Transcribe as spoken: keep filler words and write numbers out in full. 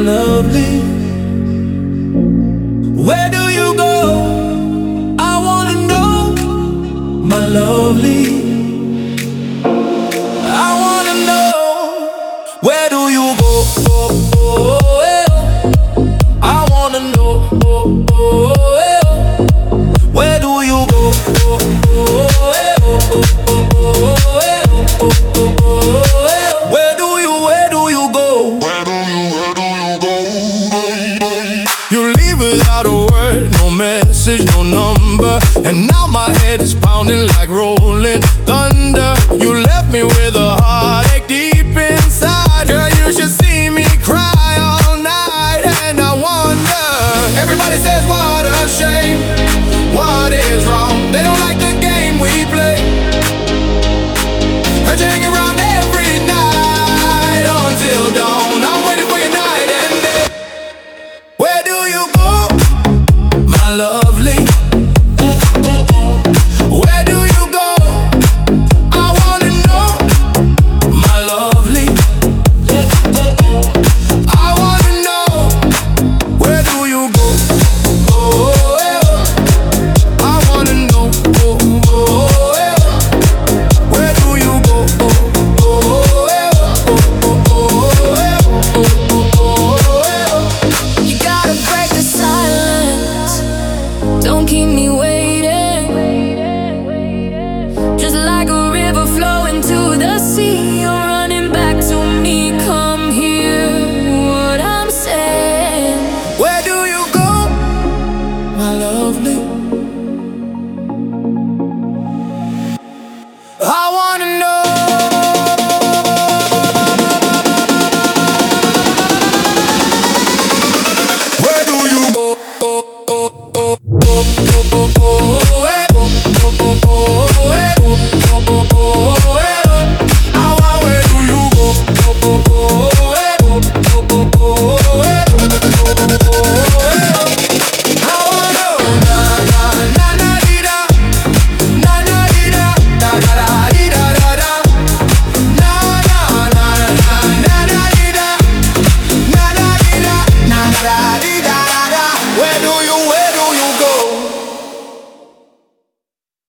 lovely. Where do you go? I wanna know, my lovely. I wanna know, where do you go? Oh, oh, oh, eh. I wanna know, oh, oh, oh, eh. Where do you go? Oh, oh, oh, eh. Oh, oh, oh, oh, eh. Oh, oh, oh, eh. Where do you, where do you go? Where do you, where do you go? You leave without a word, no message, no number. And now my head is pounding like rolling thunder. You left me with a heartache deep